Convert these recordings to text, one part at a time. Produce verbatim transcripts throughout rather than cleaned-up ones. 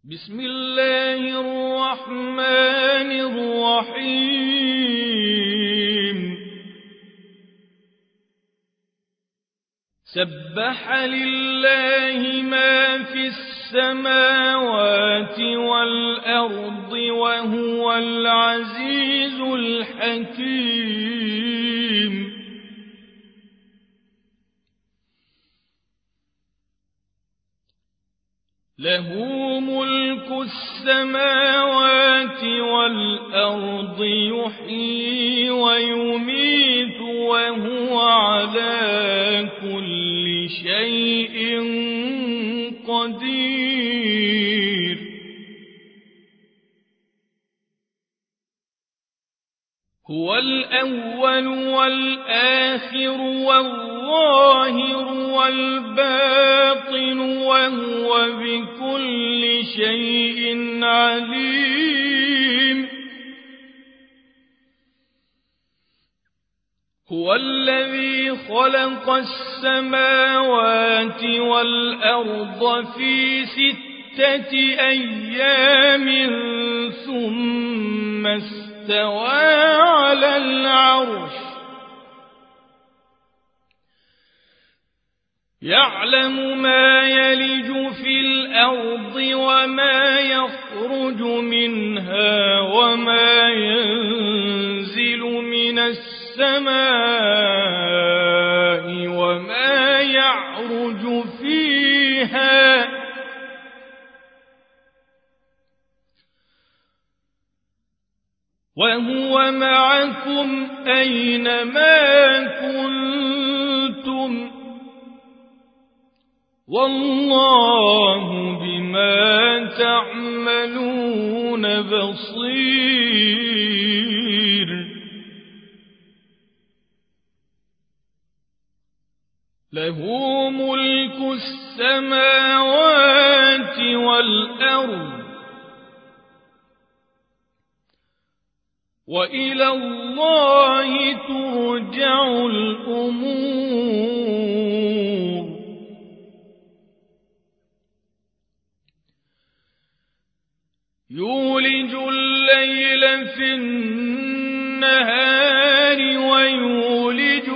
بسم الله الرحمن الرحيم سبح لله ما في السماوات والأرض وهو العزيز الحكيم له ملك السماوات والأرض يحيي ويميت وهو على كل شيء قدير هو الأول والآخر والظاهر والباطن وهو بكل شيء عليم هو الذي خلق السماوات والأرض في ستة أيام ثم استوى على العرش يعلم ما يلج في الأرض وما يخرج منها وما ينزل من السماء وما يعرج فيها وهو معكم أينما كنتم والله بما تعملون بصير له ملك السماوات والأرض وإلى الله ترجع الأمور يولج الليل في النهار ويولج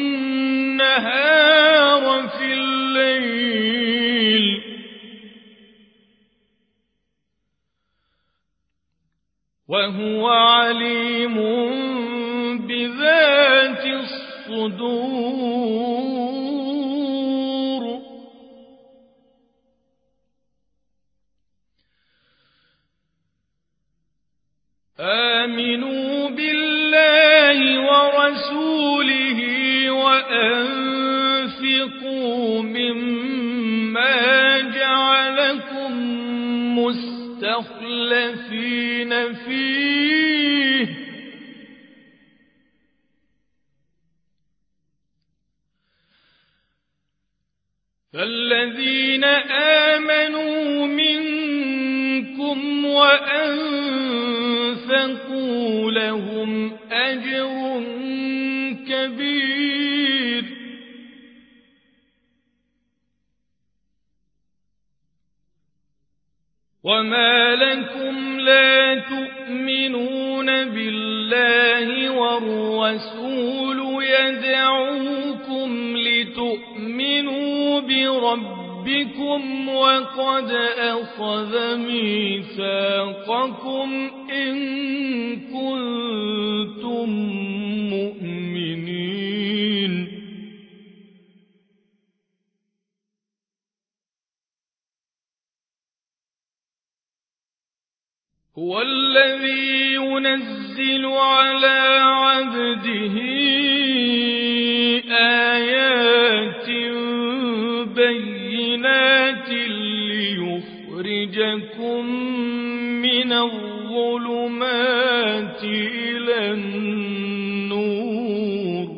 النهار في الليل وهو عليم بذات الصدور آمنوا بالله ورسوله وأنفقوا مما جعلكم مستخلفين فيه فالذين آمنوا منكم وأنفقوا لهم أجر كبير وما لكم لا تؤمنون بالله والرسول يدعوكم لتؤمنوا بربكم وقد أخذ ميثاقكم إن كنتم مؤمنين هو الذي ينزل على عبده آيات بينات ليخرجكم من الظلمات إلى النور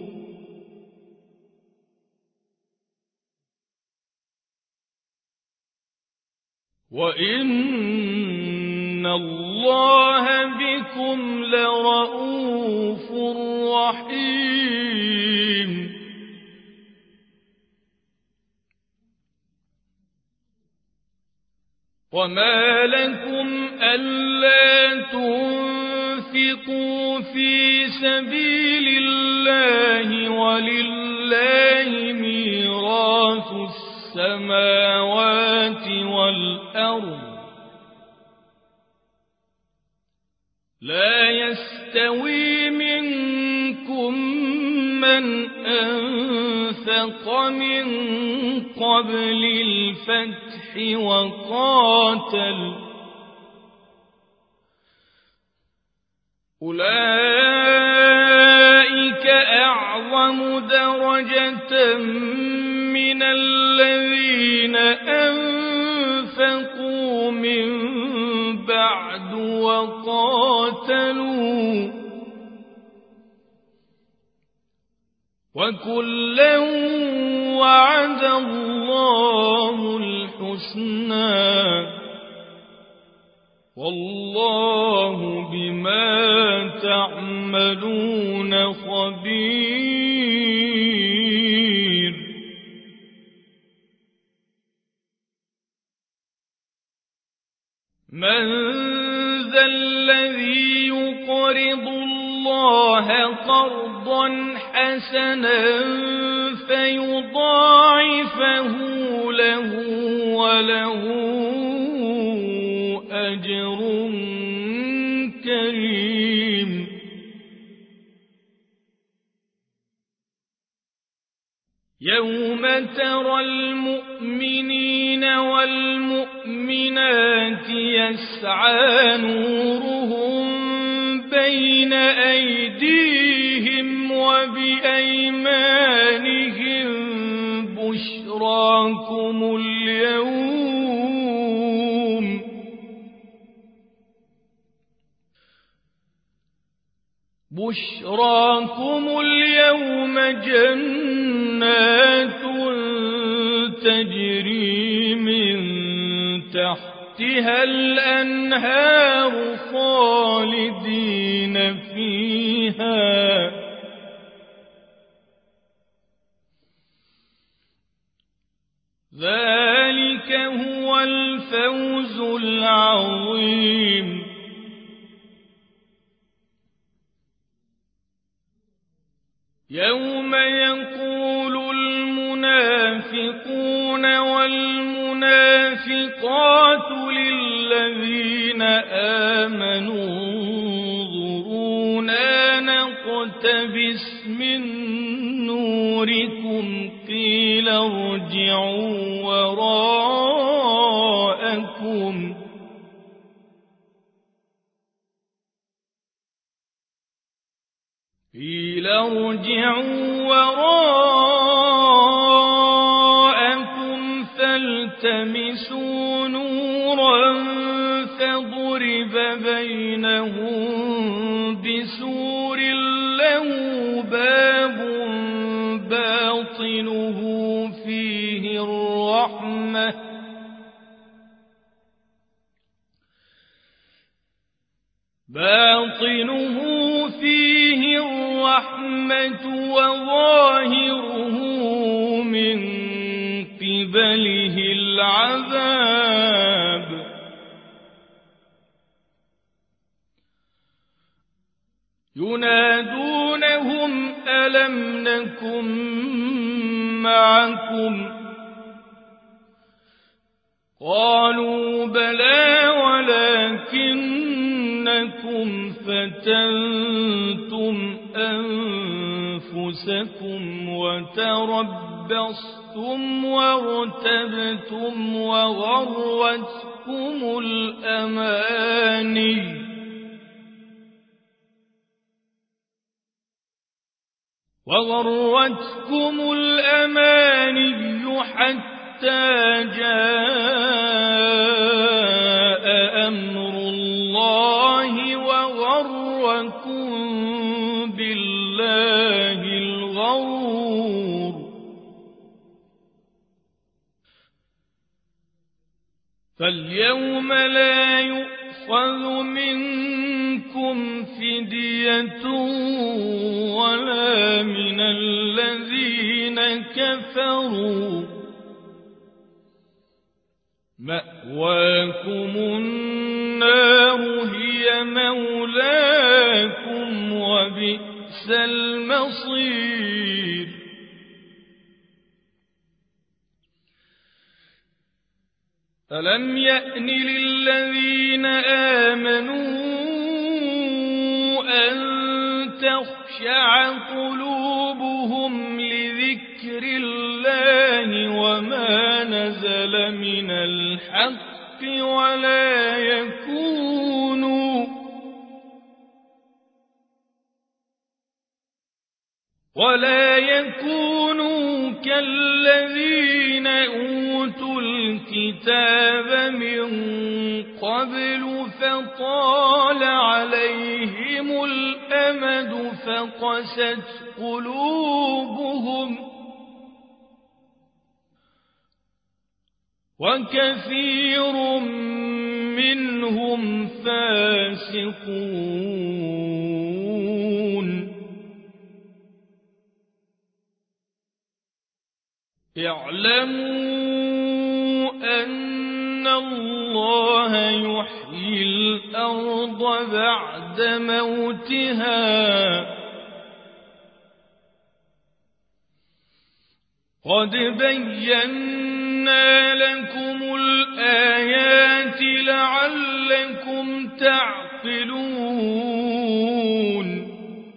وإن الله بكم لرؤوف رحيم وما لكم ألا تنفقوا في سبيل الله ولله ميراث السماوات والأرض لا يستوي منكم من أنفق من قبل الفتح وقاتل أولئك أعظم درجة من الذين أنفقوا من بعد وقاتلوا وكلا وعد الله الحسنى والله بما تعملون خبير. من ذا الذي يقرض الله قرضا حسنا فيضاعفه له وله أجر كريم. يوم ترى المؤمنين والمؤمنات يسعى نورهم بين أيديهم وبأيمانهم بشراكم اليوم بشراكم اليوم جنات تجري من تحتها الأنهار خالدين فيها ذلك هو الفوز العظيم. يوم يقول المنافقون والمنافقات للذين آمنوا انظرونا نقتبس من نوركم قيل ارجعوا وراءكم قيل ارجعوا وراءكم فالتمسوا نورا فضرب بينهم بسور له باب باطنه فيه الرحمة باطنه فيه الرحمة وظاهره من قبله العذاب. ينادونهم ألم نكن معكم قالوا بلى ولكنكم فتنتم أنفسكم وتربصتم وارتبتم وغرتكم الأماني وغرتكم الأماني حتى جاء أمر الله وغركم بالله الغرور. فاليوم لا يؤخذ منكم فدية ولا من الذين كفروا مأواكم النار هي مولاكم وبئس المصير ألم يأن للذين آمنوا أن تخشع قلوبهم لذكر الله وما نزل من الحق ولا يكونوا ولا يكونوا كالذين أوتوا الكتاب من قبل فطال عليهم الأمد فقست قلوبهم وكثير منهم فاسقون اعلموا أن الله يحيي الأرض بعد موتها قد بينا لكم الآيات لعلكم تعقلون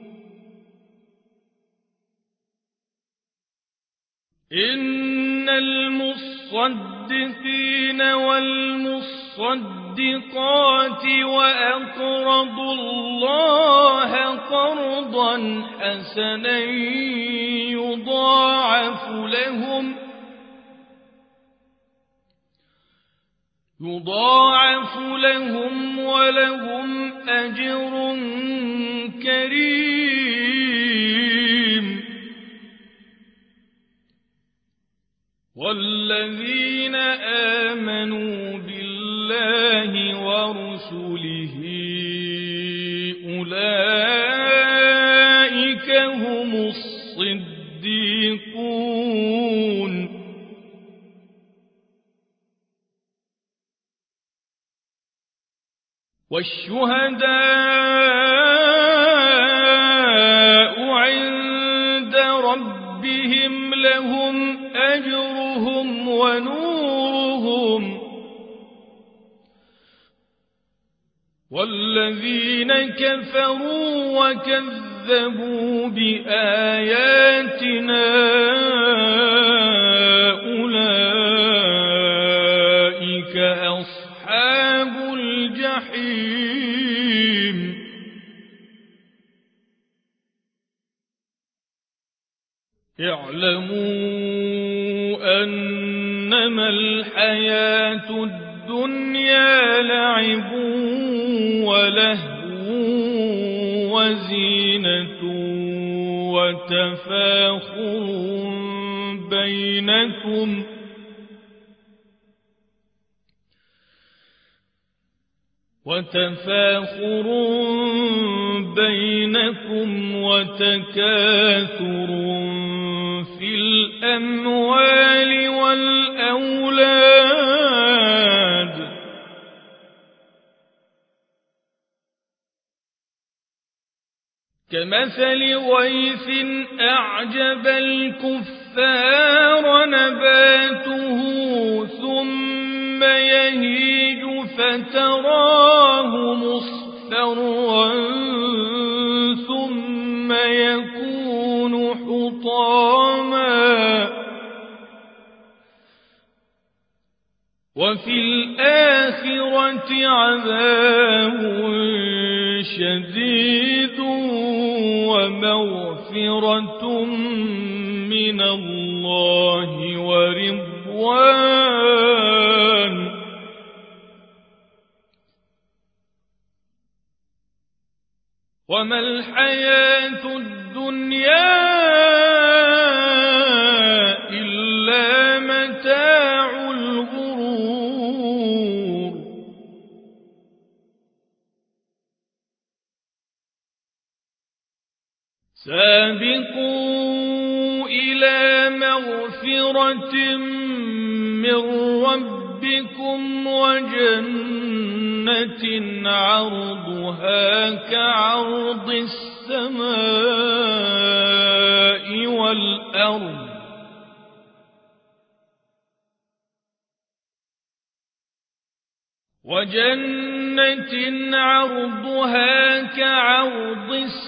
إن المصدقين والمصدقات وأقرضوا الله قرضا حسنا يضاعف لهم يضاعف لهم ولهم أجر كريم والذين آمنوا بالله ورسله أولئك هم الصديقون والشهداء عند ربهم لهم أجرهم ونورهم والذين كفروا وكذبوا بآياتنا أولئك أصحاب الجحيم اعلموا أنما الحياة الدنيا لعب ولهو وزينة وتفاخر بينكم وتفاخر بينكم وتكاثر في الأموال والأولاد كمثل غيث أعجب الكفار نباته ثم يهيج فتراه مصفرا ثم يكون حطاما وفي الآخرة عذاب شديد ومغفرة من الله ورضوان وما الحياة الدنيا إلا متاع الغرور سابقوا إلى مغفرة من ربكم ربكم وجنة عرضها كعرض السماء والأرض وجنة عرضها كعرض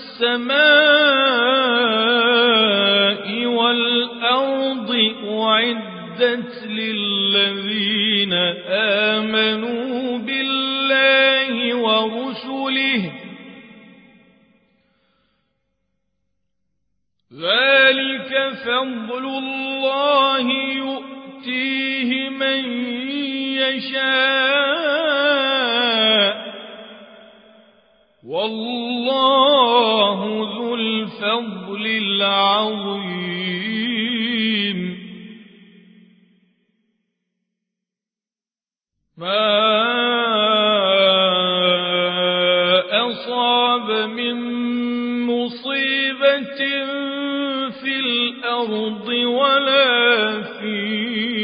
السماء والأرض أعدت للذين آمنوا بالله ورسله ذلك فضل الله يؤتيه من يشاء والله ذو الفضل العظيم ما أصاب من مصيبة في الأرض ولا في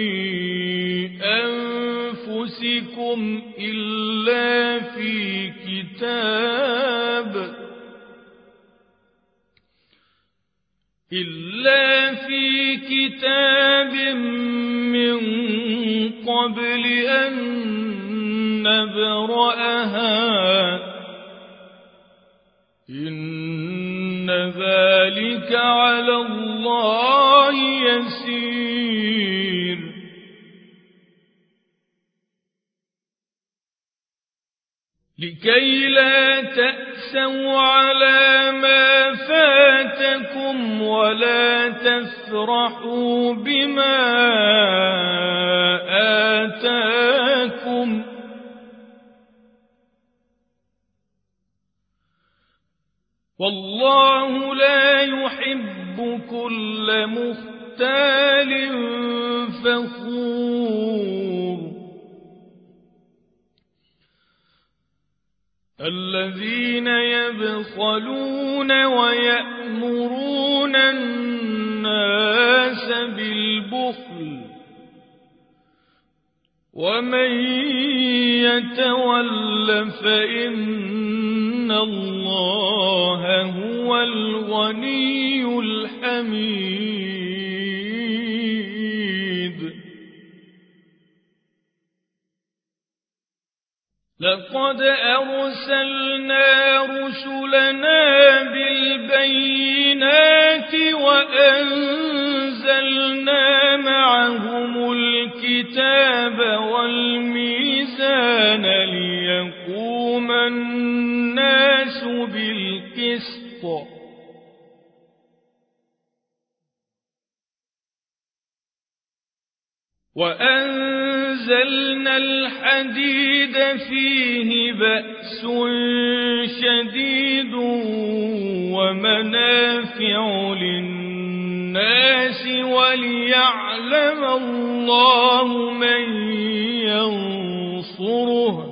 أنفسكم إلا في كتاب إلا في كتاب من قبل أن نبرأها إن ذلك على الله يسير لكي لا تأسوا على ما فاتكم ولا تفرحوا بما آتاكم والله لا يحب كل مختال فخور الذين يبخلون ويأمرون الناس بالبخل ومن يتول فإن الله هو الغني الحميد لقد أرسلنا رسلنا بالبينات وأنزلنا معهم الكتاب والميزان ليقوم الناس بالقسط وأنزلنا الحديد فيه بأس شديد ومنافع للناس وليعلم الله من ينصره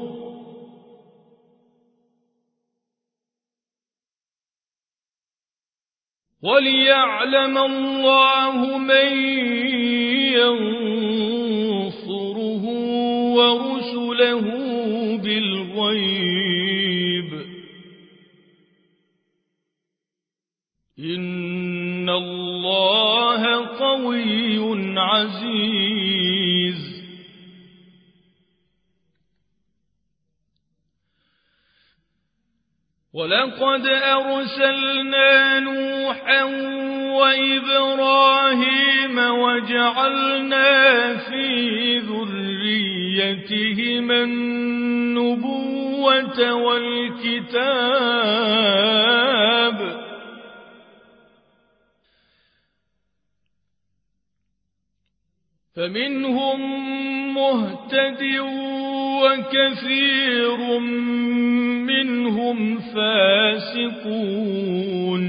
وليعلم الله من ينصره ورسله بالغيب إن الله قوي عزيز ولقد أرسلنا نوحا وإبراهيم وجعلنا في ذريتهما النبوة والكتاب فمنهم مهتد وكثير منهم فاسقون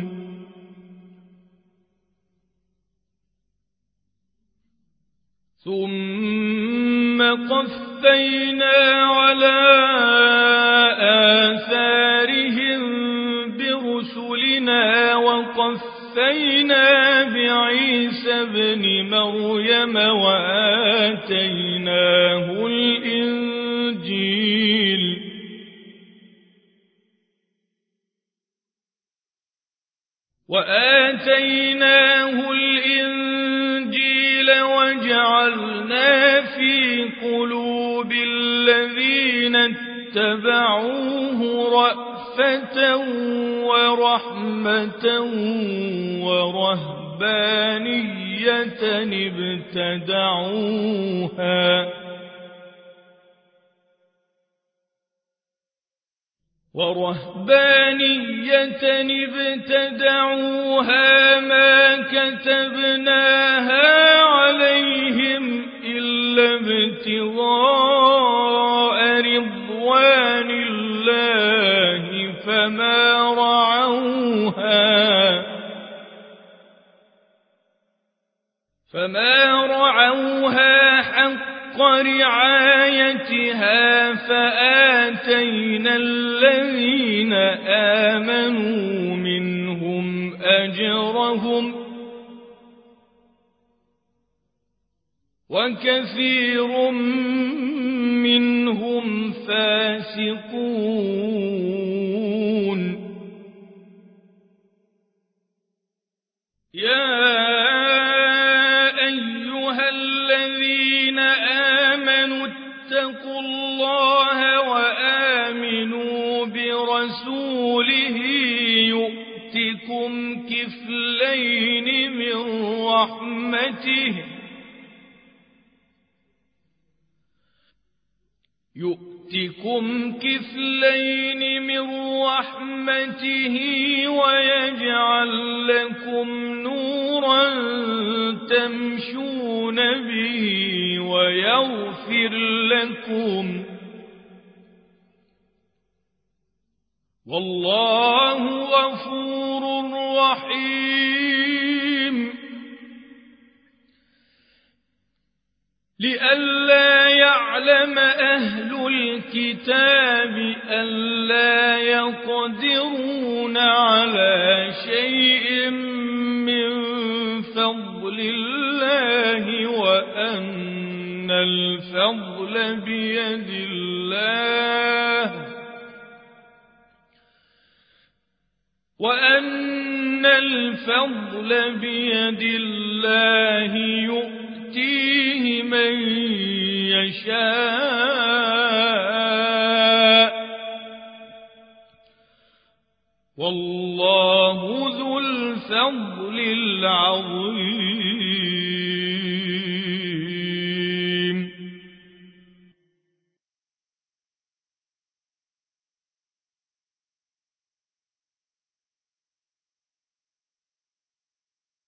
ثم قفينا على آثارهم برسلنا وقفينا بعيسى ابن مريم وآتيناه وآتيناه الإنجيل وجعلنا في قلوب الذين اتبعوه رأفة ورحمة ورهبانية ابتدعوها ورهبانية ابتدعوها ما كتبناها عليهم إلا ابتغاء رضوان الله فما رعوها فما رعوها حق رعايتها فآتينا الذين آمنوا منهم أجرهم وكثير منهم فاسقون يا اتقوا الله وآمنوا برسوله يؤتكم كفلين من رحمته يؤتكم كفلين من رحمته ويجعل لكم نورا تمشون به ويغفر لكم والله غفور رحيم لئلا يعلم أهل الكتاب ألا يقدرون على شيء من فضل الله وأن الفضل بيد الله وأن الفضل بيد الله يؤتيه من يشاء والله ذو الفضل العظيم